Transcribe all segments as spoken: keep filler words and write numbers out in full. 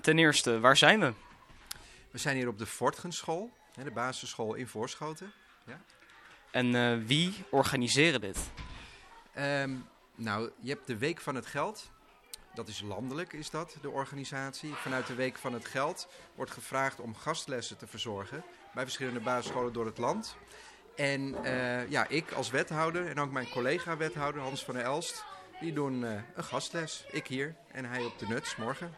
Ten eerste, waar zijn we? We zijn hier op de Voortgenschool, de basisschool in Voorschoten. Ja. En uh, wie organiseren dit? Um, nou, je hebt de Week van het Geld. Dat is landelijk, is dat, de organisatie. Vanuit de Week van het Geld wordt gevraagd om gastlessen te verzorgen bij verschillende basisscholen door het land. En uh, ja, ik als wethouder en ook mijn collega-wethouder Hans van der Elst, die doen uh, een gastles. Ik hier en hij op de Nuts morgen.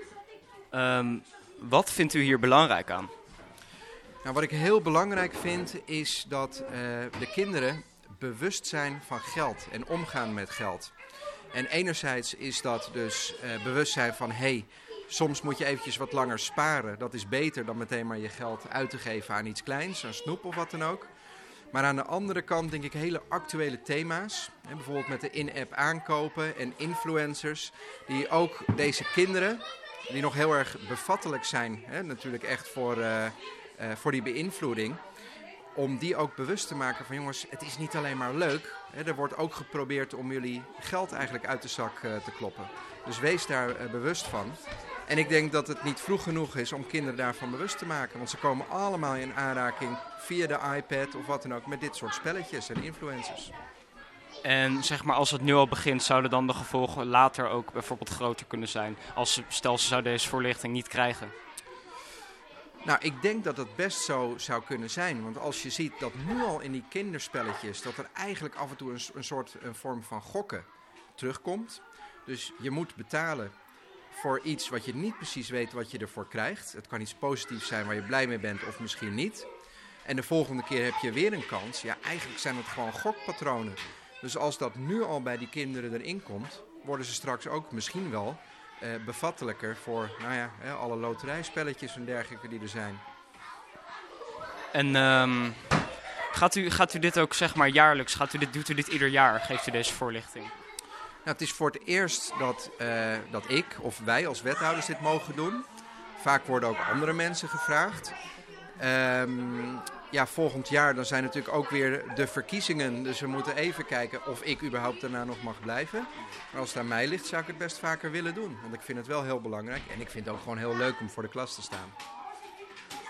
Um, wat vindt u hier belangrijk aan? Nou, wat ik heel belangrijk vind is dat uh, de kinderen bewust zijn van geld en omgaan met geld. En enerzijds is dat dus uh, bewustzijn van, hé, hey, soms moet je eventjes wat langer sparen. Dat is beter dan meteen maar je geld uit te geven aan iets kleins, aan snoep of wat dan ook. Maar aan de andere kant denk ik hele actuele thema's. Hè, bijvoorbeeld met de in-app aankopen en influencers. Die ook deze kinderen, die nog heel erg bevattelijk zijn, hè, natuurlijk echt voor, uh, uh, voor die beïnvloeding. Om die ook bewust te maken van, jongens, het is niet alleen maar leuk. Hè, er wordt ook geprobeerd om jullie geld eigenlijk uit de zak uh, te kloppen. Dus wees daar uh, bewust van. En ik denk dat het niet vroeg genoeg is om kinderen daarvan bewust te maken. Want ze komen allemaal in aanraking via de iPad of wat dan ook met dit soort spelletjes en influencers. En zeg maar, als het nu al begint, zouden dan de gevolgen later ook bijvoorbeeld groter kunnen zijn? Als ze, stel, ze zouden deze voorlichting niet krijgen. Nou, ik denk dat het best zo zou kunnen zijn. Want als je ziet dat nu al in die kinderspelletjes, dat er eigenlijk af en toe een, een soort een vorm van gokken terugkomt. Dus je moet betalen voor iets wat je niet precies weet wat je ervoor krijgt. Het kan iets positiefs zijn waar je blij mee bent of misschien niet. En de volgende keer heb je weer een kans. Ja, eigenlijk zijn het gewoon gokpatronen. Dus als dat nu al bij die kinderen erin komt, worden ze straks ook misschien wel uh, bevattelijker voor nou ja, hè, alle loterijspelletjes en dergelijke die er zijn. En um, gaat, u, gaat u dit ook zeg maar jaarlijks, gaat u dit, doet u dit ieder jaar, geeft u deze voorlichting? Nou, het is voor het eerst dat, uh, dat ik of wij als wethouders dit mogen doen. Vaak worden ook andere mensen gevraagd. Um, ja, volgend jaar dan zijn natuurlijk ook weer de verkiezingen. Dus we moeten even kijken of ik überhaupt daarna nog mag blijven. Maar als het aan mij ligt, zou ik het best vaker willen doen. Want ik vind het wel heel belangrijk. En ik vind het ook gewoon heel leuk om voor de klas te staan.